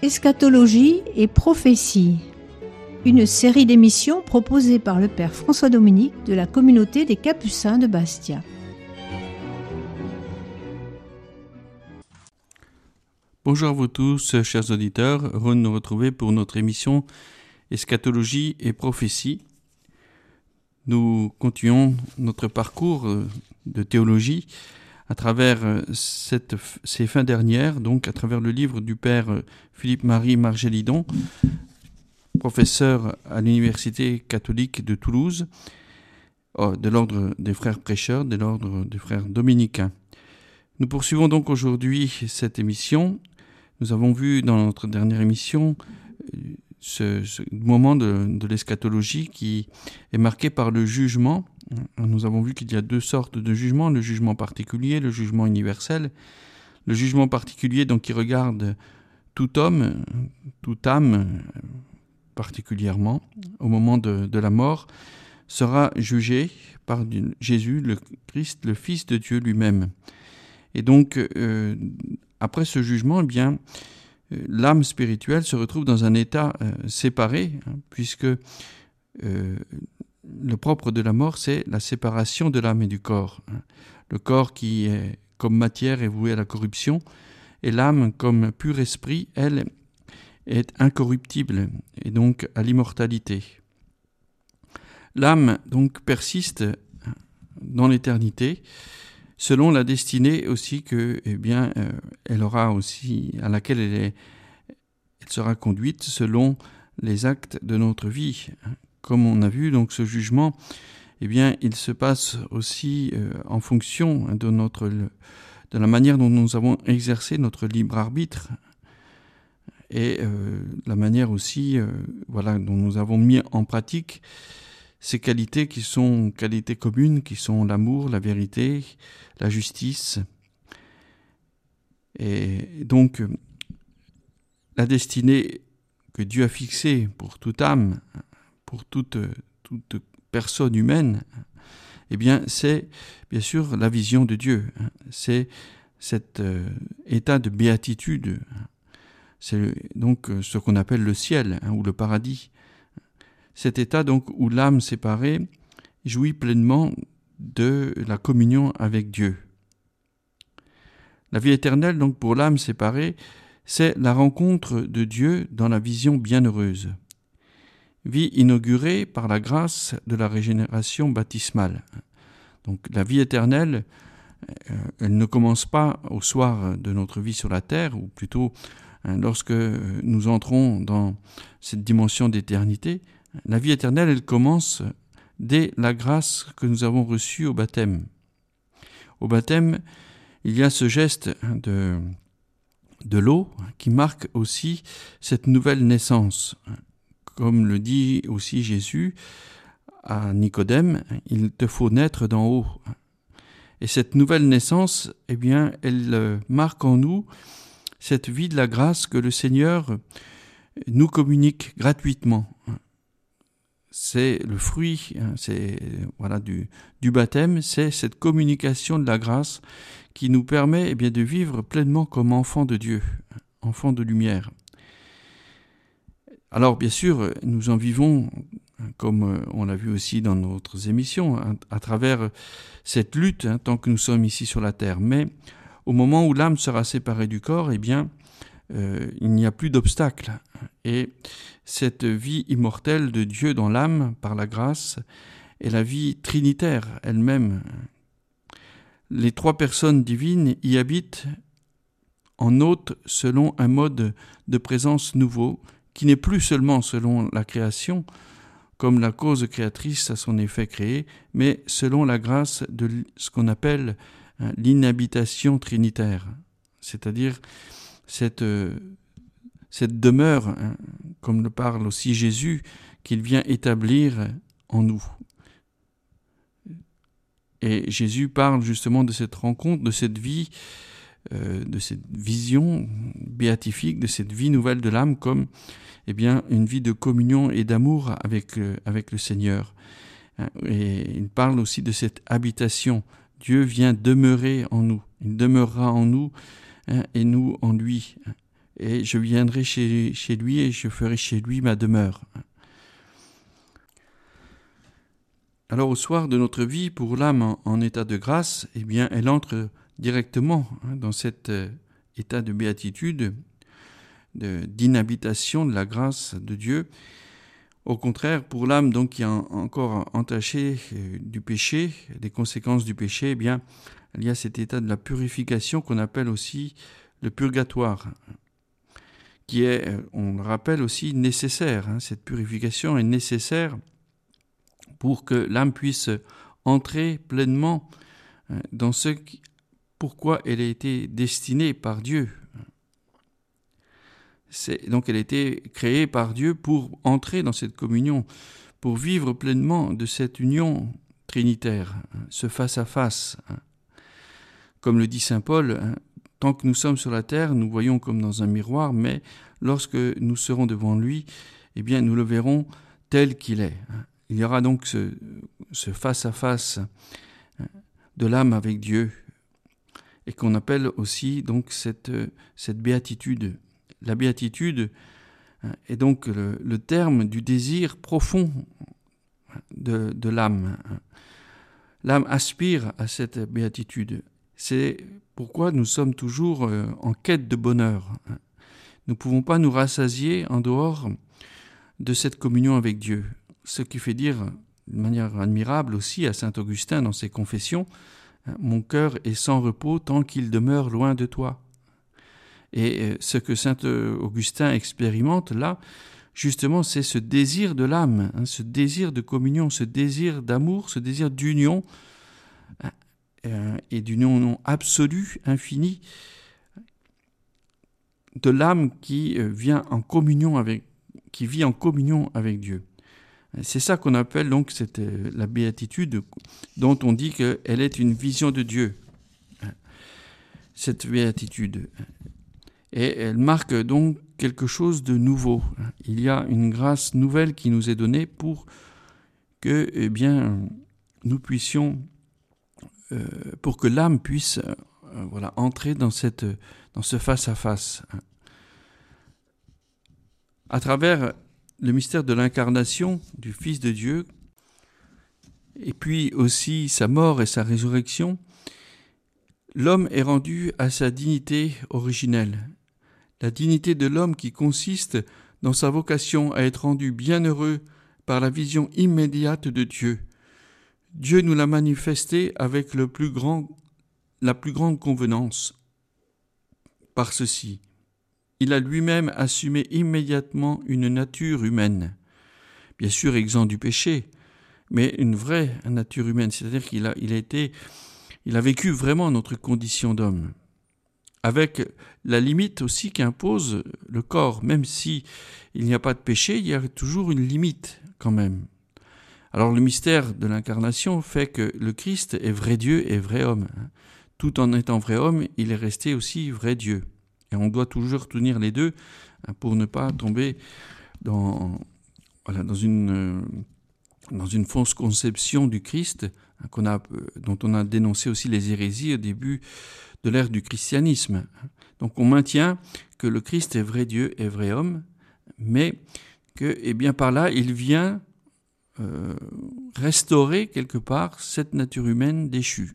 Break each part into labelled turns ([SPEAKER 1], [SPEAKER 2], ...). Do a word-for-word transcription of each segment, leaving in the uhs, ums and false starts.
[SPEAKER 1] Eschatologie et prophétie, une série d'émissions proposée par le Père François Dominique de la communauté des Capucins de Bastia.
[SPEAKER 2] Bonjour à vous tous, chers auditeurs, heureux de nous retrouver pour notre émission Eschatologie et prophétie. Nous continuons notre parcours de théologie à travers cette, ces fins dernières, donc à travers le livre du Père Philippe-Marie Margélidon, professeur à l'Université catholique de Toulouse, de l'ordre des frères prêcheurs, de l'ordre des frères dominicains. Nous poursuivons donc aujourd'hui cette émission. Nous avons vu dans notre dernière émission ce, ce moment de, de l'eschatologie qui est marqué par le jugement. Nous avons vu qu'il y a deux sortes de jugements, le jugement particulier, le jugement universel. Le jugement particulier, donc, qui regarde tout homme, toute âme, particulièrement, au moment de, de la mort, sera jugé par Jésus, le Christ, le Fils de Dieu lui-même. Et donc, euh, après ce jugement, eh bien, euh, l'âme spirituelle se retrouve dans un état euh, séparé, hein, puisque euh, le propre de la mort, c'est la séparation de l'âme et du corps. Hein. Le corps qui est comme matière est voué à la corruption, et l'âme comme pur esprit, elle, est incorruptible, et donc à l'immortalité. L'âme, donc, persiste dans l'éternité, selon la destinée aussi que, eh bien, euh, elle aura aussi, à laquelle elle, est, elle sera conduite selon les actes de notre vie. Comme on a vu, donc, ce jugement, eh bien, il se passe aussi euh, en fonction de notre, de la manière dont nous avons exercé notre libre arbitre et euh, la manière aussi, euh, voilà, dont nous avons mis en pratique ces qualités qui sont qualités communes, qui sont l'amour, la vérité, la justice. Et donc, la destinée que Dieu a fixée pour toute âme, pour toute, toute personne humaine, eh bien, c'est bien sûr la vision de Dieu. C'est cet euh, état de béatitude. C'est donc ce qu'on appelle le ciel, hein, ou le paradis. Cet état donc où l'âme séparée jouit pleinement de la communion avec Dieu. La vie éternelle donc pour l'âme séparée, c'est la rencontre de Dieu dans la vision bienheureuse. Vie inaugurée par la grâce de la régénération baptismale. Donc la vie éternelle, elle ne commence pas au soir de notre vie sur la terre, ou plutôt lorsque nous entrons dans cette dimension d'éternité. La vie éternelle, elle commence dès la grâce que nous avons reçue au baptême. Au baptême, il y a ce geste de, de l'eau qui marque aussi cette nouvelle naissance. Comme le dit aussi Jésus à Nicodème, il te faut naître d'en haut. Et cette nouvelle naissance, eh bien, elle marque en nous cette vie de la grâce que le Seigneur nous communique gratuitement. C'est le fruit, c'est voilà du, du baptême, c'est cette communication de la grâce qui nous permet eh bien de vivre pleinement comme enfants de Dieu, enfants de lumière. Alors bien sûr, nous en vivons, comme on l'a vu aussi dans notre émissions, à, à travers cette lutte hein, tant que nous sommes ici sur la terre. Mais au moment où l'âme sera séparée du corps, eh bien, euh, il n'y a plus d'obstacle. Et cette vie immortelle de Dieu dans l'âme, par la grâce, est la vie trinitaire elle-même. Les trois personnes divines y habitent en hôte selon un mode de présence nouveau, qui n'est plus seulement selon la création, comme la cause créatrice à son effet créé, mais selon la grâce de ce qu'on appelle l'inhabitation trinitaire, c'est-à-dire cette, cette demeure, hein, comme le parle aussi Jésus, qu'il vient établir en nous. Et Jésus parle justement de cette rencontre, de cette vie, euh, de cette vision béatifique, de cette vie nouvelle de l'âme comme eh bien, une vie de communion et d'amour avec, euh, avec le Seigneur. Et il parle aussi de cette habitation. Dieu vient demeurer en nous. Il demeurera en nous hein, et nous en lui. et je viendrai chez, chez lui et je ferai chez lui ma demeure. Alors au soir de notre vie, pour l'âme en, en état de grâce, eh bien, elle entre directement hein, dans cet euh, état de béatitude, de, d'inhabitation de la grâce de Dieu. Au contraire, pour l'âme donc qui est en, encore entachée euh, du péché, des conséquences du péché, eh bien, il y a cet état de la purification qu'on appelle aussi le purgatoire, qui est, on le rappelle aussi, nécessaire. Hein, cette purification est nécessaire pour que l'âme puisse entrer pleinement dans ce qui, pourquoi elle a été destinée par Dieu. C'est, donc elle a été créée par Dieu pour entrer dans cette communion, pour vivre pleinement de cette union trinitaire, ce face-à-face. Comme le dit saint Paul, tant que nous sommes sur la terre, nous voyons comme dans un miroir, mais lorsque nous serons devant lui, eh bien nous le verrons tel qu'il est. Il y aura donc ce, ce face-à-face de l'âme avec Dieu, et qu'on appelle aussi donc cette, cette béatitude. La béatitude est donc le, le terme du désir profond de, de l'âme. L'âme aspire à cette béatitude. C'est pourquoi nous sommes toujours en quête de bonheur. Nous ne pouvons pas nous rassasier en dehors de cette communion avec Dieu. Ce qui fait dire, de manière admirable aussi, à saint Augustin dans ses confessions, « Mon cœur est sans repos tant qu'il demeure loin de toi ». Et ce que saint Augustin expérimente là, justement, c'est ce désir de l'âme, hein, ce désir de communion, ce désir d'amour, ce désir d'union, euh, et d'union absolue, infinie, de l'âme qui vient en communion avec, qui vit en communion avec Dieu. C'est ça qu'on appelle donc cette, la béatitude, dont on dit qu'elle est une vision de Dieu, cette béatitude. Et elle marque donc quelque chose de nouveau. Il y a une grâce nouvelle qui nous est donnée pour que, eh bien, nous puissions, euh, pour que l'âme puisse, euh, voilà, entrer dans cette, dans ce face-à-face. À travers le mystère de l'incarnation du Fils de Dieu, et puis aussi sa mort et sa résurrection, l'homme est rendu à sa dignité originelle. La dignité de l'homme qui consiste dans sa vocation à être rendu bienheureux par la vision immédiate de Dieu. Dieu nous l'a manifesté avec le plus grand, la plus grande convenance. Par ceci, il a lui-même assumé immédiatement une nature humaine, bien sûr exempt du péché, mais une vraie nature humaine, c'est-à-dire qu'il a, il a été, il a vécu vraiment notre condition d'homme, avec la limite aussi qu'impose le corps, même si il n'y a pas de péché, il y a toujours une limite quand même. Alors le mystère de l'incarnation fait que le Christ est vrai Dieu et vrai homme. Tout en étant vrai homme, il est resté aussi vrai Dieu. Et on doit toujours tenir les deux pour ne pas tomber dans, voilà, dans, une, dans une fausse conception du Christ qu'on a, dont on a dénoncé aussi les hérésies au début de l'ère du christianisme. Donc on maintient que le Christ est vrai Dieu et vrai homme, mais que, eh bien, par là, il vient euh, restaurer quelque part cette nature humaine déchue.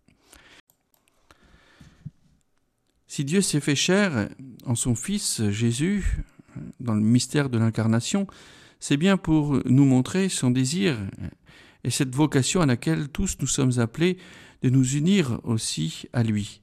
[SPEAKER 2] Si Dieu s'est fait chair en son Fils Jésus, dans le mystère de l'incarnation, c'est bien pour nous montrer son désir et cette vocation à laquelle tous nous sommes appelés de nous unir aussi à lui.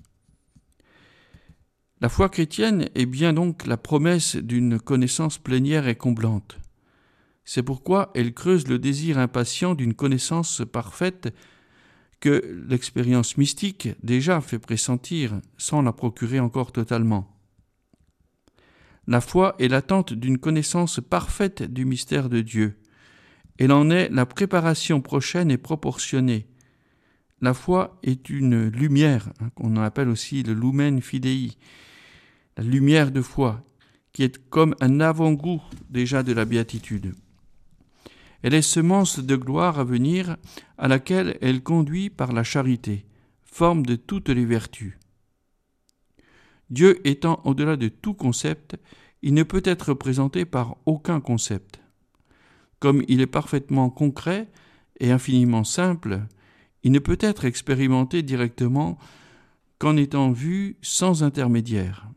[SPEAKER 2] La foi chrétienne est bien donc la promesse d'une connaissance plénière et comblante. C'est pourquoi elle creuse le désir impatient d'une connaissance parfaite que l'expérience mystique déjà fait pressentir sans la procurer encore totalement. La foi est l'attente d'une connaissance parfaite du mystère de Dieu. Elle en est la préparation prochaine et proportionnée. La foi est une lumière, hein, qu'on appelle aussi le lumen fidei, la lumière de foi, qui est comme un avant-goût déjà de la béatitude. Elle est semence de gloire à venir à laquelle elle conduit par la charité, forme de toutes les vertus. Dieu étant au-delà de tout concept, il ne peut être représenté par aucun concept. Comme il est parfaitement concret et infiniment simple, il ne peut être expérimenté directement qu'en étant vu sans intermédiaire.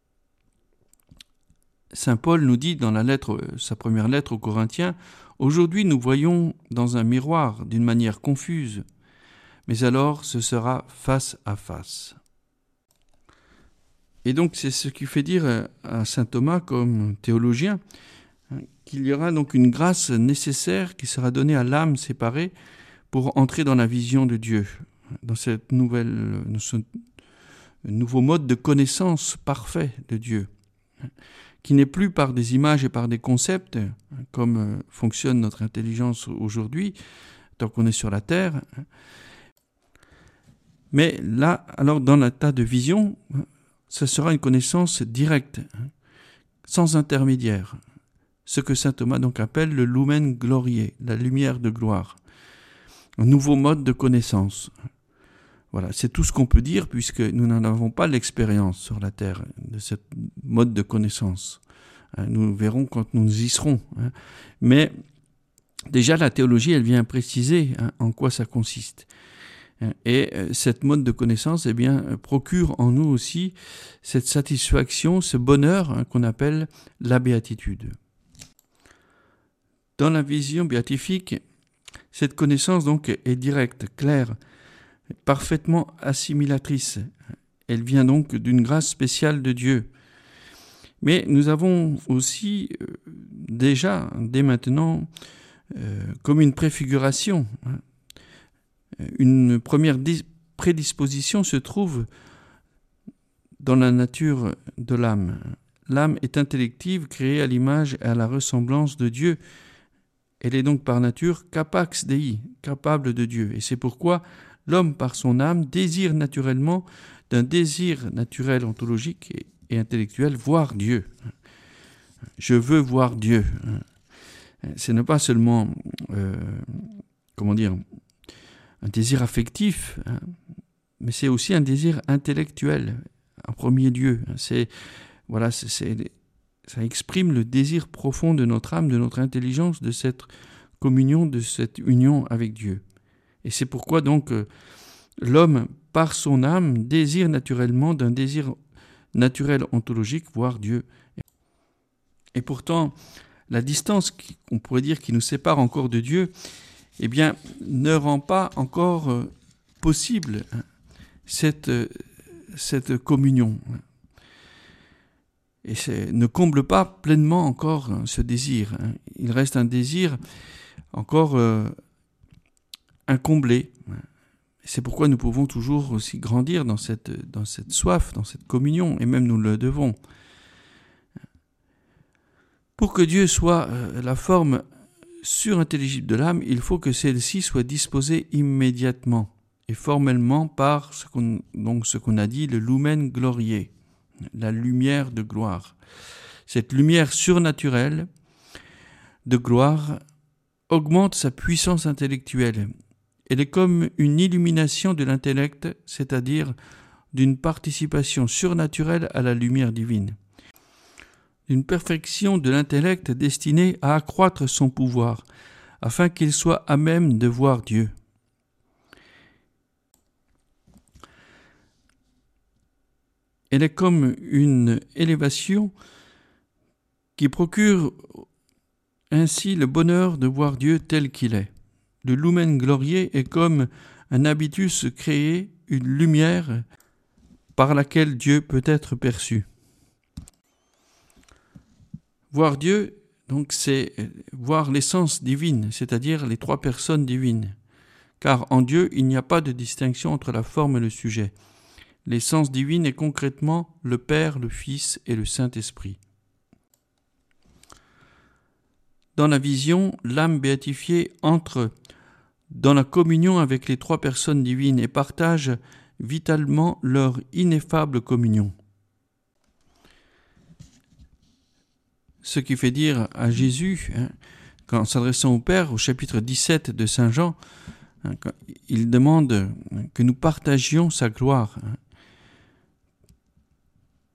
[SPEAKER 2] Saint Paul nous dit dans la lettre, sa première lettre aux Corinthiens, « Aujourd'hui nous voyons dans un miroir d'une manière confuse, mais alors ce sera face à face. » Et donc c'est ce qui fait dire à saint Thomas comme théologien qu'il y aura donc une grâce nécessaire qui sera donnée à l'âme séparée pour entrer dans la vision de Dieu, dans cette nouvelle, dans ce nouveau mode de connaissance parfait de Dieu, qui n'est plus par des images et par des concepts, comme fonctionne notre intelligence aujourd'hui, tant qu'on est sur la terre. Mais là, alors dans l'état de vision, ce sera une connaissance directe, sans intermédiaire, ce que saint Thomas donc appelle le lumen gloriae, la lumière de gloire, un nouveau mode de connaissance. Voilà, c'est tout ce qu'on peut dire puisque nous n'en avons pas l'expérience sur la terre de ce mode de connaissance. Nous verrons quand nous y serons. Mais déjà la théologie, elle vient préciser en quoi ça consiste. Et cette mode de connaissance, eh bien, procure en nous aussi cette satisfaction, ce bonheur qu'on appelle la béatitude. Dans la vision béatifique, cette connaissance donc est directe, claire, parfaitement assimilatrice. Elle vient donc d'une grâce spéciale de Dieu. Mais nous avons aussi euh, déjà, dès maintenant, euh, comme une préfiguration, hein, une première prédisposition se trouve dans la nature de l'âme. L'âme est intellective, créée à l'image et à la ressemblance de Dieu. Elle est donc par nature capax Dei, capable de Dieu. Et c'est pourquoi l'homme, par son âme, désire naturellement, d'un désir naturel ontologique et, et intellectuel, voir Dieu. Je veux voir Dieu. Ce n'est pas seulement, euh, comment dire, un désir affectif, hein, mais c'est aussi un désir intellectuel, en premier lieu. C'est, voilà, c'est, c'est, ça exprime le désir profond de notre âme, de notre intelligence, de cette communion, de cette union avec Dieu. Et c'est pourquoi donc euh, l'homme, par son âme, désire naturellement d'un désir naturel ontologique, voir Dieu. Et pourtant, la distance qu'on pourrait dire qui nous sépare encore de Dieu, eh bien, ne rend pas encore euh, possible hein, cette, euh, cette communion. Et c'est, ne comble pas pleinement encore hein, ce désir. Hein. Il reste un désir encore euh, incomblé. C'est pourquoi nous pouvons toujours aussi grandir dans cette, dans cette soif, dans cette communion, et même nous le devons. Pour que Dieu soit euh, la forme surintelligible de l'âme, il faut que celle-ci soit disposée immédiatement et formellement par ce qu'on, donc ce qu'on a dit, le lumen gloriae, la lumière de gloire. Cette lumière surnaturelle de gloire augmente sa puissance intellectuelle. Elle est comme une illumination de l'intellect, c'est-à-dire d'une participation surnaturelle à la lumière divine. Une perfection de l'intellect destinée à accroître son pouvoir, afin qu'il soit à même de voir Dieu. Elle est comme une élévation qui procure ainsi le bonheur de voir Dieu tel qu'il est. Le lumen gloriae est comme un habitus créé, une lumière par laquelle Dieu peut être perçu. Voir Dieu, donc, c'est voir l'essence divine, c'est-à-dire les trois personnes divines. Car en Dieu, il n'y a pas de distinction entre la forme et le sujet. L'essence divine est concrètement le Père, le Fils et le Saint-Esprit. Dans la vision, l'âme béatifiée entre dans la communion avec les trois personnes divines et partage vitalement leur ineffable communion. Ce qui fait dire à Jésus, hein, qu'en s'adressant au Père, au chapitre dix-sept de Saint Jean, hein, il demande que nous partagions sa gloire. Hein.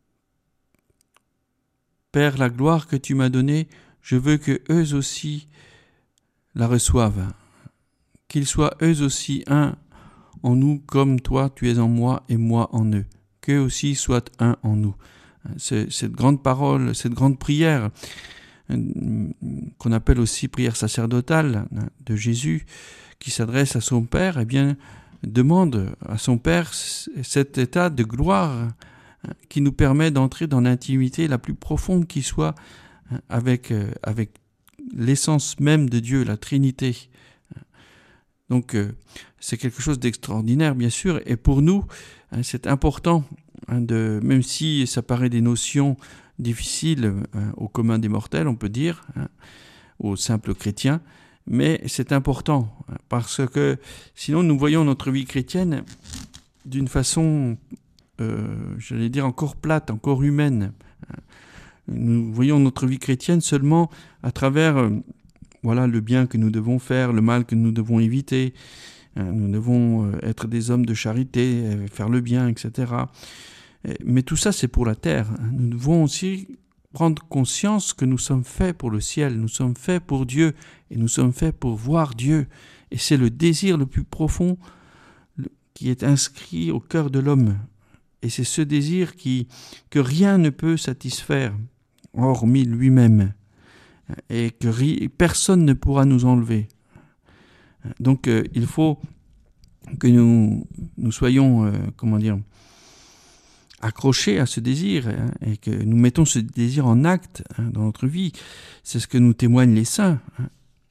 [SPEAKER 2] Père, la gloire que tu m'as donnée, je veux que eux aussi la reçoivent, qu'ils soient eux aussi un en nous comme toi tu es en moi et moi en eux, qu'eux aussi soient un en nous. C'est, cette grande parole, cette grande prière qu'on appelle aussi prière sacerdotale de Jésus, qui s'adresse à son Père, eh bien, demande à son Père cet état de gloire qui nous permet d'entrer dans l'intimité la plus profonde qui soit avec, avec l'essence même de Dieu, la Trinité. Donc, c'est quelque chose d'extraordinaire, bien sûr, et pour nous, c'est important, de, même si ça paraît des notions difficiles au commun des mortels, on peut dire, aux simples chrétiens, mais c'est important, parce que sinon nous voyons notre vie chrétienne d'une façon, euh, j'allais dire, encore plate, encore humaine. Nous voyons notre vie chrétienne seulement à travers euh, voilà, le bien que nous devons faire, le mal que nous devons éviter. Nous devons être des hommes de charité, faire le bien, et cetera. Mais tout ça, c'est pour la terre. Nous devons aussi prendre conscience que nous sommes faits pour le ciel, nous sommes faits pour Dieu, et nous sommes faits pour voir Dieu. Et c'est le désir le plus profond qui est inscrit au cœur de l'homme. Et c'est ce désir qui, que rien ne peut satisfaire, hormis lui-même, et que ri, personne ne pourra nous enlever. Donc euh, il faut que nous, nous soyons, euh, comment dire, accrochés à ce désir, hein, et que nous mettons ce désir en acte, hein, dans notre vie. C'est ce que nous témoignent les saints. Hein.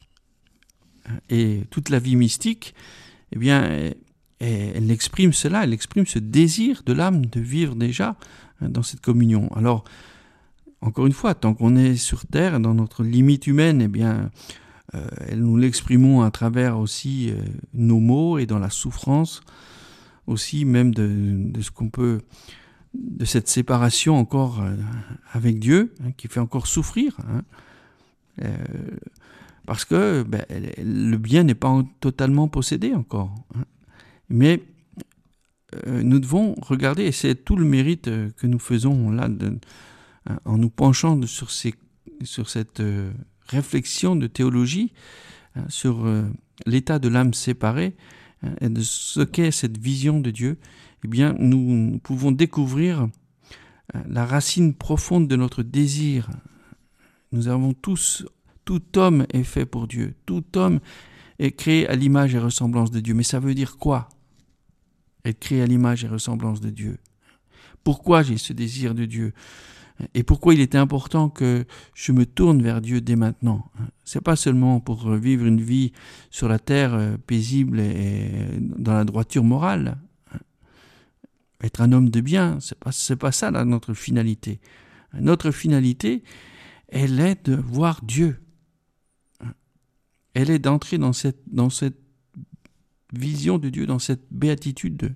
[SPEAKER 2] Et toute la vie mystique, eh bien, elle, elle exprime cela, elle exprime ce désir de l'âme de vivre déjà, hein, dans cette communion. Alors, encore une fois, tant qu'on est sur terre, dans notre limite humaine, eh bien, euh, nous l'exprimons à travers aussi euh, nos maux et dans la souffrance, aussi même de, de ce qu'on peut, de cette séparation encore euh, avec Dieu, hein, qui fait encore souffrir, hein, euh, parce que ben, le bien n'est pas totalement possédé encore. Hein, mais euh, nous devons regarder, et c'est tout le mérite euh, que nous faisons là, de, en nous penchant de, sur, ces, sur cette euh, réflexion de théologie, hein, sur euh, l'état de l'âme séparée, hein, et de ce qu'est cette vision de Dieu, eh bien, nous, nous pouvons découvrir euh, la racine profonde de notre désir. Nous avons tous, tout homme est fait pour Dieu, tout homme est créé à l'image et ressemblance de Dieu. Mais ça veut dire quoi, être créé à l'image et ressemblance de Dieu? Pourquoi j'ai ce désir de Dieu? Et pourquoi il était important que je me tourne vers Dieu dès maintenant? C'est pas seulement pour vivre une vie sur la terre paisible et dans la droiture morale. Être un homme de bien, c'est pas, c'est pas ça là, notre finalité. Notre finalité, elle est de voir Dieu. Elle est d'entrer dans cette, dans cette vision de Dieu, dans cette béatitude.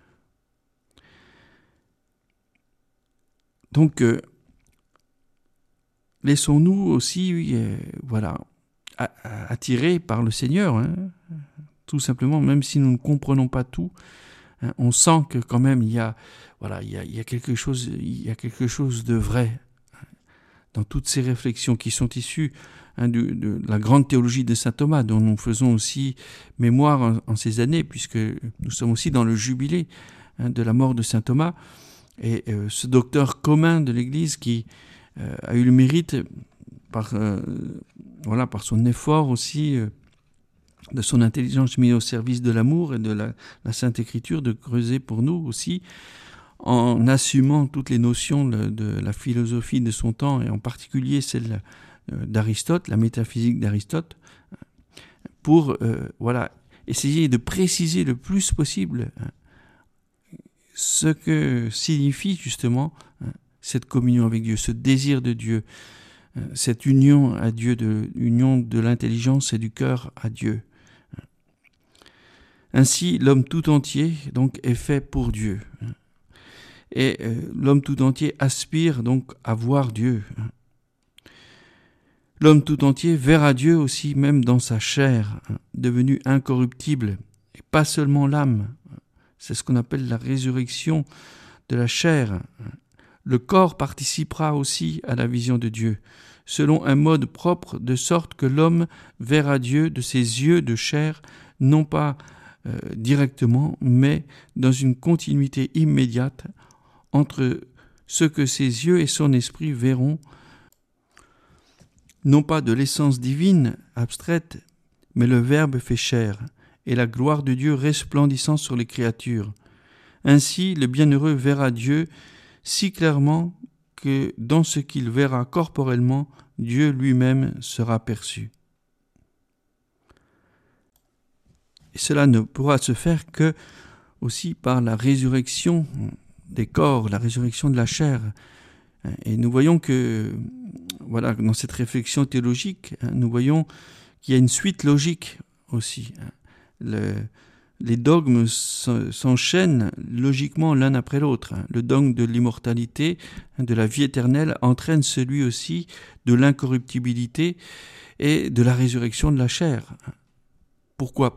[SPEAKER 2] Donc, euh, laissons-nous aussi, euh, voilà, attirés par le Seigneur, hein, tout simplement, même si nous ne comprenons pas tout, hein, on sent que quand même il y a, voilà, il y a, il y a quelque chose, il y a quelque chose de vrai dans toutes ces réflexions qui sont issues, hein, de, de la grande théologie de saint Thomas, dont nous faisons aussi mémoire en, en ces années, puisque nous sommes aussi dans le jubilé, hein, de la mort de saint Thomas, et euh, ce docteur commun de l'Église qui Euh, a eu le mérite, par, euh, voilà, par son effort aussi, euh, de son intelligence mise au service de l'amour et de la, la Sainte Écriture, de creuser pour nous aussi, en assumant toutes les notions de, de la philosophie de son temps, et en particulier celle euh, d'Aristote, la métaphysique d'Aristote, pour euh, voilà, essayer de préciser le plus possible, hein, ce que signifie justement, hein, cette communion avec Dieu, ce désir de Dieu, cette union à Dieu, de, union de l'intelligence et du cœur à Dieu. Ainsi, l'homme tout entier donc est fait pour Dieu. Et euh, l'homme tout entier aspire donc à voir Dieu. L'homme tout entier verra Dieu aussi, même dans sa chair, devenue incorruptible, et pas seulement l'âme. C'est ce qu'on appelle la résurrection de la chair. le corps participera aussi à la vision de Dieu, selon un mode propre, de sorte que l'homme verra Dieu de ses yeux de chair, non pas euh, directement, mais dans une continuité immédiate entre ce que ses yeux et son esprit verront, non pas de l'essence divine abstraite, mais le Verbe fait chair, et la gloire de Dieu resplendissant sur les créatures. Ainsi, le bienheureux verra Dieu si clairement que dans ce qu'il verra corporellement, Dieu lui-même sera perçu. Et cela ne pourra se faire que aussi par la résurrection des corps, la résurrection de la chair. Et nous voyons que, voilà, dans cette réflexion théologique, nous voyons qu'il y a une suite logique aussi. Le, les dogmes s'enchaînent logiquement l'un après l'autre. Le dogme de l'immortalité, de la vie éternelle, entraîne celui aussi de l'incorruptibilité et de la résurrection de la chair. Pourquoi ?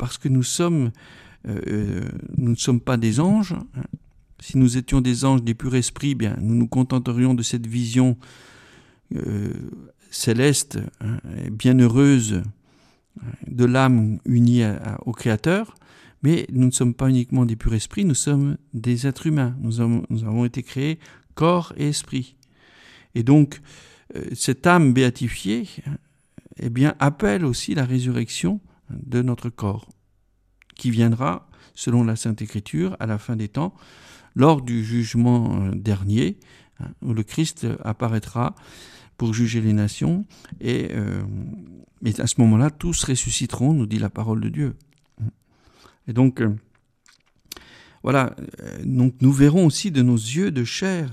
[SPEAKER 2] Parce que nous sommes, euh, nous ne sommes pas des anges. Si nous étions des anges, des purs esprits, bien, nous nous contenterions de cette vision euh, céleste, hein, et bienheureuse de l'âme unie à, à, au Créateur. Mais nous ne sommes pas uniquement des purs esprits, nous sommes des êtres humains. Nous avons, nous avons été créés corps et esprit. Et donc, euh, cette âme béatifiée, eh bien, appelle aussi la résurrection de notre corps, qui viendra, selon la Sainte Écriture, à la fin des temps, lors du jugement dernier, hein, où le Christ apparaîtra pour juger les nations, et, euh, et à ce moment-là, tous ressusciteront, nous dit la parole de Dieu. Et donc, euh, voilà, donc nous verrons aussi de nos yeux de chair.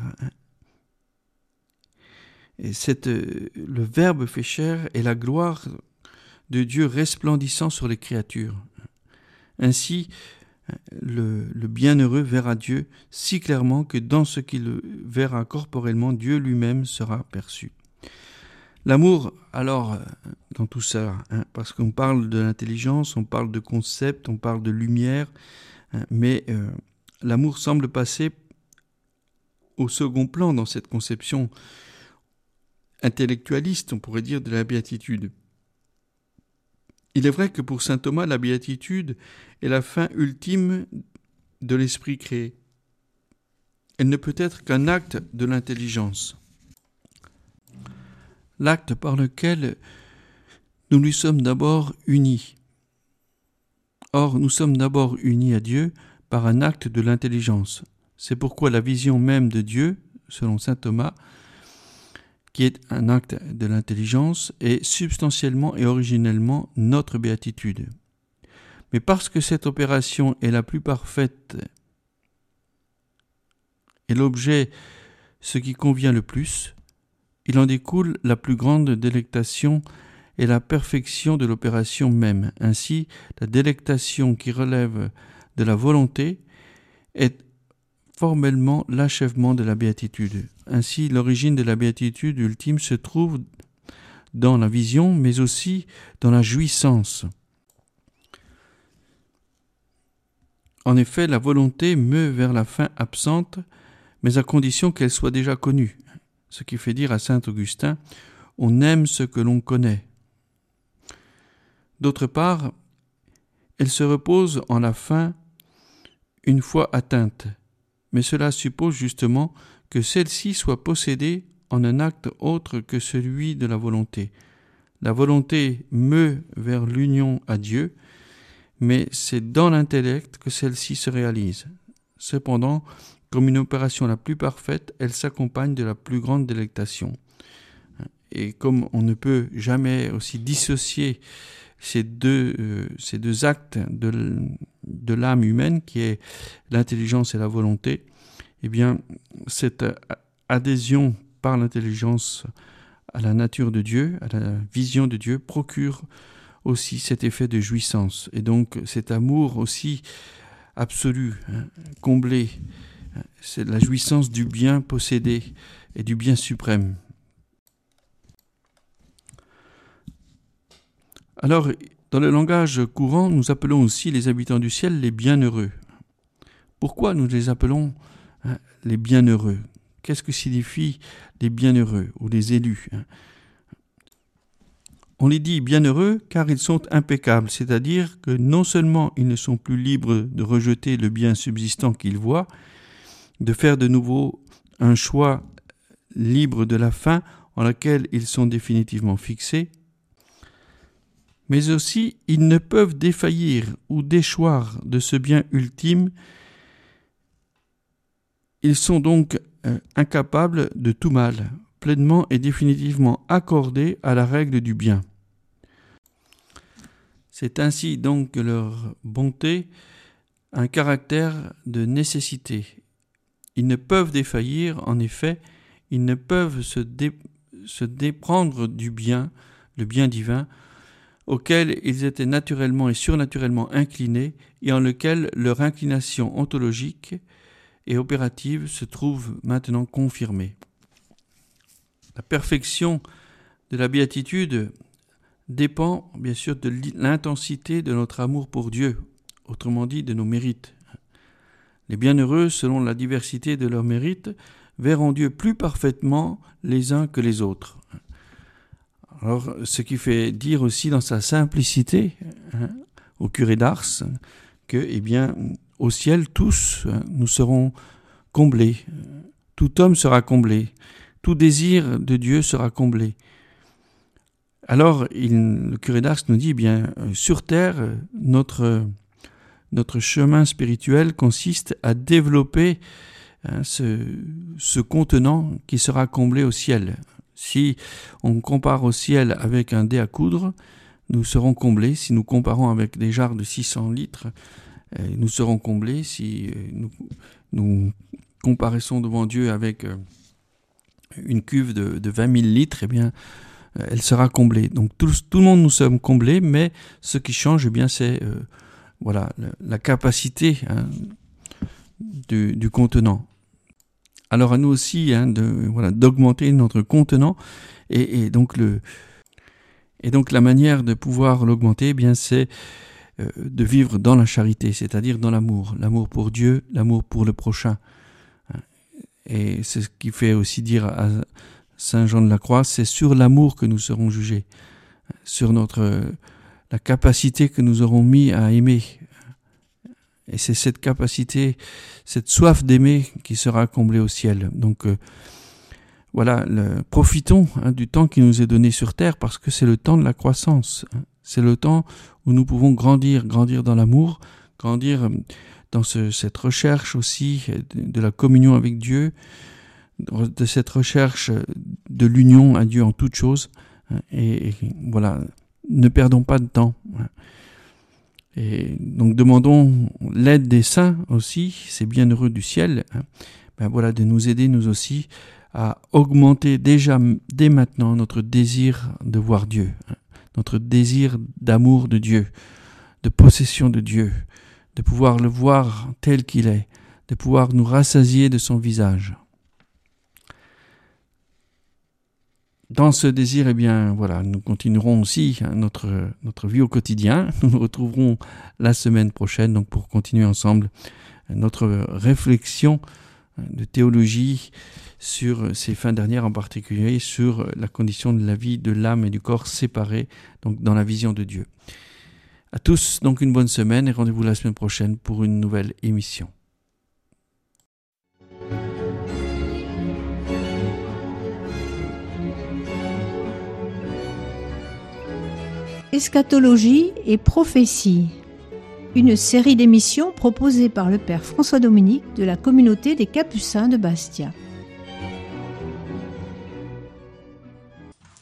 [SPEAKER 2] Et cette, le Verbe fait chair et la gloire de Dieu resplendissant sur les créatures. Ainsi, le, le bienheureux verra Dieu si clairement que dans ce qu'il verra corporellement, Dieu lui-même sera perçu. L'amour, alors, dans tout ça, hein, parce qu'on parle de l'intelligence, on parle de concept, on parle de lumière, hein, mais euh, l'amour semble passer au second plan dans cette conception intellectualiste, on pourrait dire, de la béatitude. Il est vrai que pour saint Thomas, la béatitude est la fin ultime de l'esprit créé. Elle ne peut être qu'un acte de l'intelligence. L'acte par lequel nous lui sommes d'abord unis. Or, nous sommes d'abord unis à Dieu par un acte de l'intelligence. C'est pourquoi la vision même de Dieu, selon saint Thomas, qui est un acte de l'intelligence, est substantiellement et originellement notre béatitude. Mais parce que cette opération est la plus parfaite et l'objet ce qui convient le plus, il en découle la plus grande délectation et la perfection de l'opération même. Ainsi, la délectation qui relève de la volonté est formellement l'achèvement de la béatitude. Ainsi, l'origine de la béatitude ultime se trouve dans la vision, mais aussi dans la jouissance. En effet, la volonté meut vers la fin absente, mais à condition qu'elle soit déjà connue. Ce qui fait dire à saint Augustin, on aime ce que l'on connaît. D'autre part, elle se repose en la fin une fois atteinte, mais cela suppose justement que celle-ci soit possédée en un acte autre que celui de la volonté. La volonté meut vers l'union à Dieu, mais c'est dans l'intellect que celle-ci se réalise. Cependant, comme une opération la plus parfaite, elle s'accompagne de la plus grande délectation. Et comme on ne peut jamais aussi dissocier ces deux, euh, ces deux actes de, de l'âme humaine, qui est l'intelligence et la volonté, eh bien, cette adhésion par l'intelligence à la nature de Dieu, à la vision de Dieu, procure aussi cet effet de jouissance. Et donc, cet amour aussi absolu, hein, comblé, c'est la jouissance du bien possédé et du bien suprême. Alors, dans le langage courant, nous appelons aussi les habitants du ciel les bienheureux. Pourquoi nous les appelons hein, les bienheureux ? qu'est-ce que signifient les bienheureux ou les élus? On les dit bienheureux car ils sont impeccables, c'est-à-dire que non seulement ils ne sont plus libres de rejeter le bien subsistant qu'ils voient, de faire de nouveau un choix libre de la fin en laquelle ils sont définitivement fixés, mais aussi ils ne peuvent défaillir ou déchoir de ce bien ultime. Ils sont donc euh, incapables de tout mal, pleinement et définitivement accordés à la règle du bien. C'est ainsi donc que leur bonté a un caractère de nécessité. Ils ne peuvent défaillir, en effet, ils ne peuvent se, dé, se déprendre du bien, le bien divin, auquel ils étaient naturellement et surnaturellement inclinés et en lequel leur inclination ontologique et opérative se trouve maintenant confirmée. La perfection de la béatitude dépend bien sûr de l'intensité de notre amour pour Dieu, autrement dit de nos mérites. Les bienheureux, selon la diversité de leurs mérites, verront Dieu plus parfaitement les uns que les autres. Alors, ce qui fait dire aussi dans sa simplicité hein, au curé d'Ars que, eh bien, au ciel, tous, hein, nous serons comblés. Tout homme sera comblé. Tout désir de Dieu sera comblé. Alors, il, le curé d'Ars nous dit, eh bien, sur terre, notre, notre chemin spirituel consiste à développer hein, ce, ce contenant qui sera comblé au ciel. Si on compare au ciel avec un dé à coudre, nous serons comblés. Si nous comparons avec des jarres de six cents litres, nous serons comblés. Si nous, nous comparaissons devant Dieu avec une cuve de, de vingt mille litres, eh bien, elle sera comblée. Donc tout, tout le monde nous sommes comblés, mais ce qui change, eh bien, c'est euh, voilà, la, la capacité hein, du, du contenant. Alors à nous aussi hein, de, voilà, d'augmenter notre contenant et, et, donc le, et donc la manière de pouvoir l'augmenter, eh bien, c'est euh, de vivre dans la charité, c'est-à-dire dans l'amour, l'amour pour Dieu, l'amour pour le prochain. Et c'est ce qui fait aussi dire à Saint Jean de la Croix, c'est sur l'amour que nous serons jugés, sur notre la capacité que nous aurons mis à aimer. Et c'est cette capacité, cette soif d'aimer qui sera comblée au ciel. Donc euh, voilà, le, profitons hein, du temps qui nous est donné sur terre parce que c'est le temps de la croissance. Hein. C'est le temps où nous pouvons grandir, grandir dans l'amour, grandir dans ce, cette recherche aussi de, de la communion avec Dieu, de cette recherche de l'union à Dieu en toutes choses. Hein. Et, et voilà, ne perdons pas de temps. Hein. Et donc demandons l'aide des saints aussi, ces bienheureux du ciel, hein, ben voilà, de nous aider nous aussi à augmenter déjà dès maintenant notre désir de voir Dieu, hein, notre désir d'amour de Dieu, de possession de Dieu, de pouvoir le voir tel qu'il est, de pouvoir nous rassasier de son visage. Dans ce désir, eh bien, voilà, nous continuerons aussi hein, notre, notre vie au quotidien. Nous nous retrouverons la semaine prochaine donc pour continuer ensemble notre réflexion de théologie sur ces fins dernières, en particulier sur la condition de la vie de l'âme et du corps séparés, donc dans la vision de Dieu. À tous, donc une bonne semaine et rendez-vous la semaine prochaine pour une nouvelle émission.
[SPEAKER 1] Eschatologie et prophétie, une série d'émissions proposée par le Père François Dominique de la communauté des Capucins de Bastia.